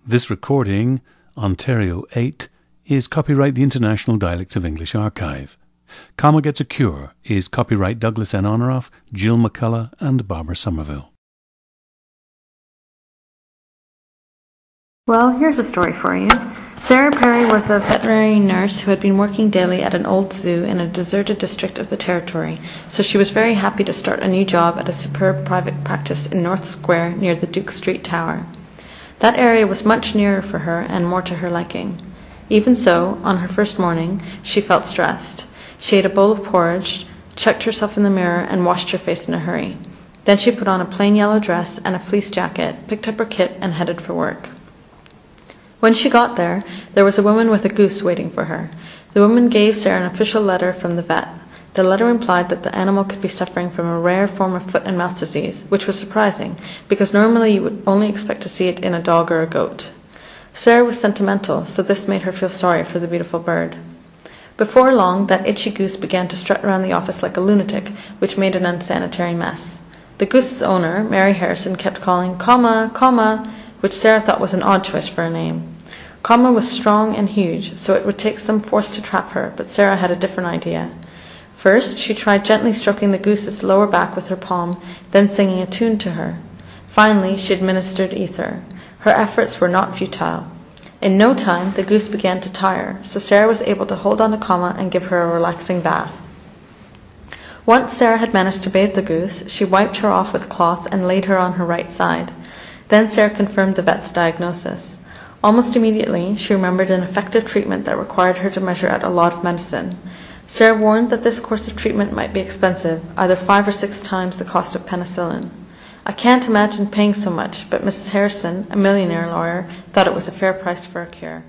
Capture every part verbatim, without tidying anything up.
This recording, Ontario eight, is copyright the International Dialects of English Archive. Comma Gets a Cure is copyright Douglas N. Honoroff, Jill McCullough, and Barbara Somerville. Well, here's a story for you. Sarah Perry was a veterinary nurse who had been working daily at an old zoo in a deserted district of the Territory, so she was very happy to start a new job at a superb private practice in North Square near the Duke Street Tower. That area was much nearer for her and more to her liking. Even so, on her first morning, she felt stressed. She ate a bowl of porridge, checked herself in the mirror, and washed her face in a hurry. Then she put on a plain yellow dress and a fleece jacket, picked up her kit, and headed for work. When she got there, there was a woman with a goose waiting for her. The woman gave Sarah an official letter from the vet. The letter implied that the animal could be suffering from a rare form of foot and mouth disease, which was surprising, because normally you would only expect to see it in a dog or a goat. Sarah was sentimental, so this made her feel sorry for the beautiful bird. Before long, that itchy goose began to strut around the office like a lunatic, which made an unsanitary mess. The goose's owner, Mary Harrison, kept calling, "Comma, comma," which Sarah thought was an odd choice for a name. Comma was strong and huge, so it would take some force to trap her, but Sarah had a different idea. First, she tried gently stroking the goose's lower back with her palm, then singing a tune to her. Finally, she administered ether. Her efforts were not futile. In no time, the goose began to tire, so Sarah was able to hold on to Comma and give her a relaxing bath. Once Sarah had managed to bathe the goose, she wiped her off with a cloth and laid her on her right side. Then Sarah confirmed the vet's diagnosis. Almost immediately, she remembered an effective treatment that required her to measure out a lot of medicine. Sarah warned that this course of treatment might be expensive, either five or six times the cost of penicillin. "I can't imagine paying so much, but Missus Harrison, a millionaire lawyer, thought it was a fair price for a cure."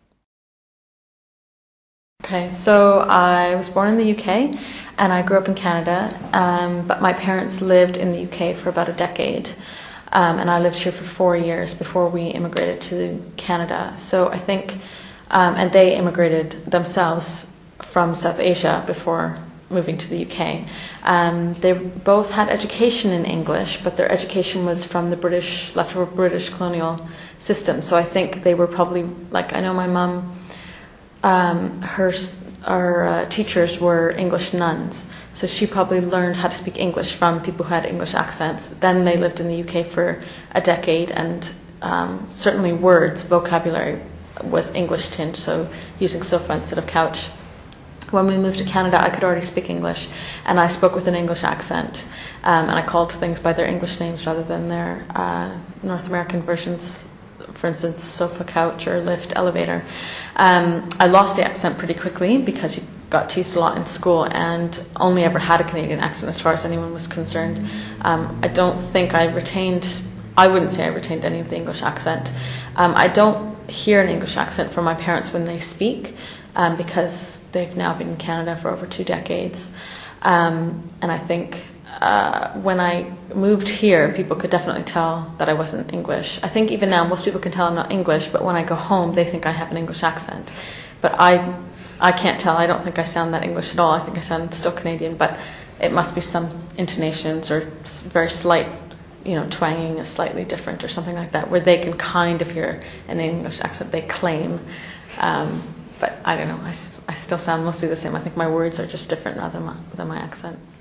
Okay, so I was born in the U K, and I grew up in Canada, um, but my parents lived in the U K for about a decade. Um, and I lived here for four years before we immigrated to Canada. So I think, um, and they immigrated themselves from South Asia before moving to the U K. Um, they both had education in English, but their education was from the British, leftover British colonial system. So I think they were probably, like, I know my mum, um, her, our uh, teachers were English nuns. So she probably learned how to speak English from people who had English accents. Then they lived in the U K for a decade, and um, certainly words, vocabulary was English tinged, so using sofa instead of couch. When we moved to Canada, I could already speak English, and I spoke with an English accent, um, and I called things by their English names rather than their uh, North American versions, for instance, sofa, couch, or lift, elevator. Um, I lost the accent pretty quickly because you got teased a lot in school and only ever had a Canadian accent as far as anyone was concerned. Um, I don't think I retained, I wouldn't say I retained any of the English accent. Um, I don't hear an English accent from my parents when they speak um, because they've now been in Canada for over two decades. Um, and I think uh, when I moved here, people could definitely tell that I wasn't English. I think even now most people can tell I'm not English, but when I go home, they think I have an English accent. But I I can't tell. I don't think I sound that English at all. I think I sound still Canadian, but it must be some intonations or very slight, you know, twanging is slightly different or something like that, where they can kind of hear an English accent, they claim. Um, but I don't know. I, I still sound mostly the same. I think my words are just different rather than my, than my accent.